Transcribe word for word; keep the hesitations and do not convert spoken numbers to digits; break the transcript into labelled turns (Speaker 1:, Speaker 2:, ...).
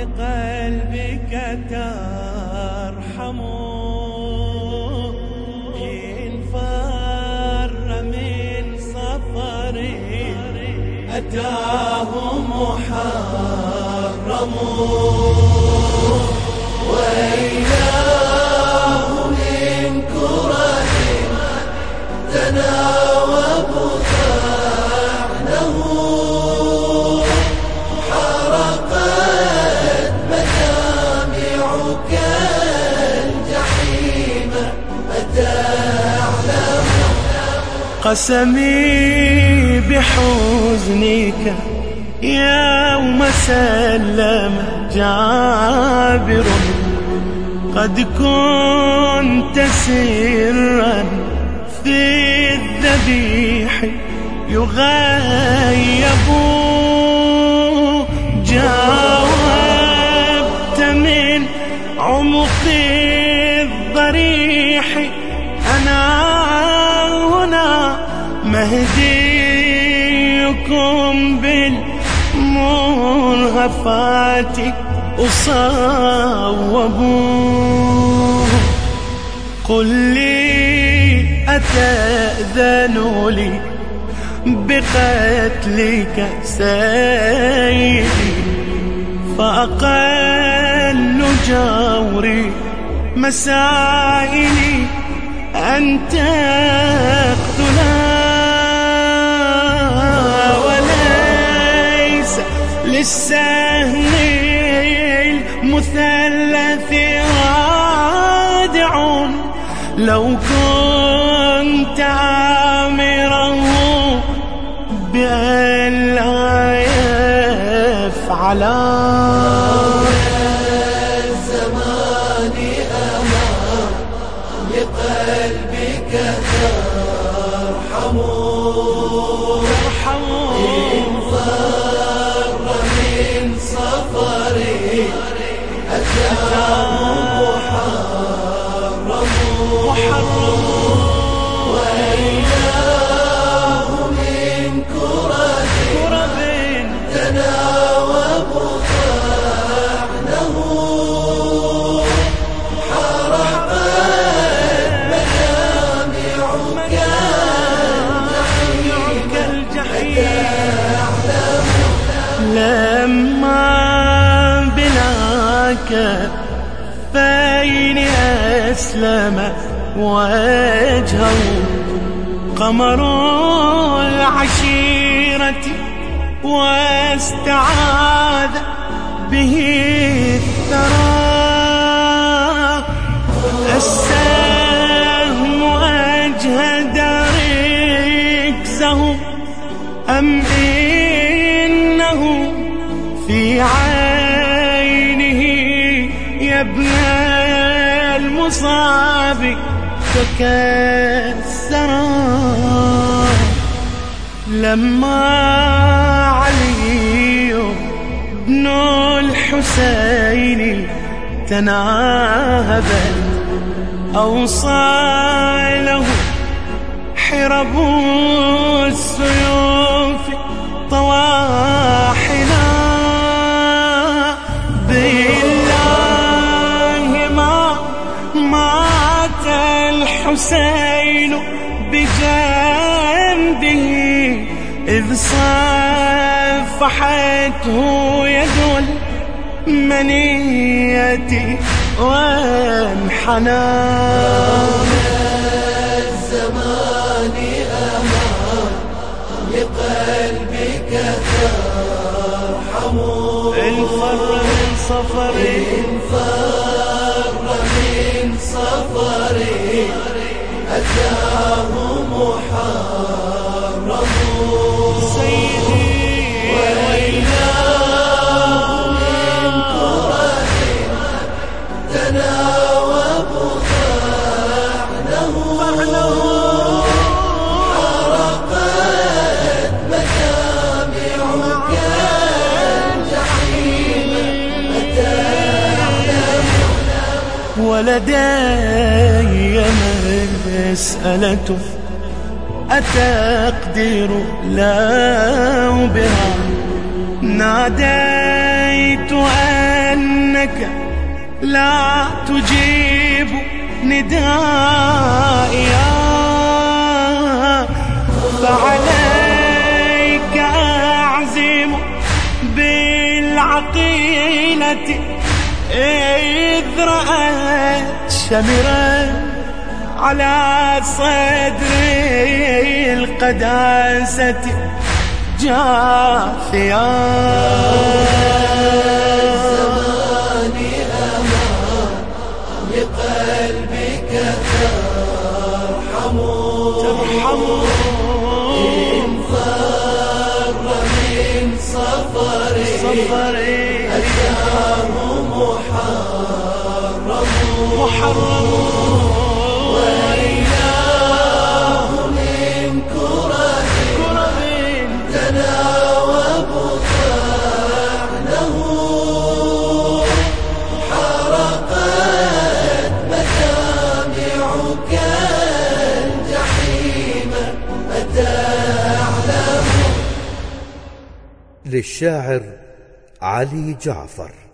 Speaker 1: بقلبك ترحم إن فر من صفري أتاه محرم وإياه من كره تناوب طعنه حرقت مسامعك الجحيم أتعلم قسمي بحزنك يوم سلم جابر قد كنت سرا في الذبيح يغيب جاوبت من عمق الضريح أنا هنا مهديكم بالمرهفات أصوب قل لي أتأذن لي بقتلك سيدي فأقل جوري مسائلي أن تقتلا وليس للسهم المثلث رادع لو كنت آمره بأن لا يفعلا الزمان أمان لقلبك ترحم إن فر من صفري أتاه محرم وإياه من كره تناوب طعنه حرقت مسامعك الجحيم لما بلاك فين أسلم وجهه قمر العشيرة واستعاذ به الثرى السهم أجهد ركزه أم إنه في عينه يا ابن المصاب تكسرا لما علي بن الحسين تناهبا أوصى له حرب السيوف طواحنا بالله ما مات الحسين بجنبه إذ صفحته يد المنية وانحنى الزمان أمان لقلبك ترحم إن فر من صفري إن فر من صفري أتاه محرم سيدي وإياه من كره تناوب طعنه حرقت مسامعك الجحيم أتعلم ولدي مسألة أتقدر لا بها ناديت أن إنك لا تجيب ندائي، فعليك أعزم بالعقيلة إذ رأت شمرا على صدري القداسة جاثيا.
Speaker 2: زماني أمان لقلبك ترحم، إن فر من صفري الدهر محرم، وإله من كرب تناوب طعنه، حرقت مسامعك الجحيم أتعلم.
Speaker 3: للشاعر علي جعفر.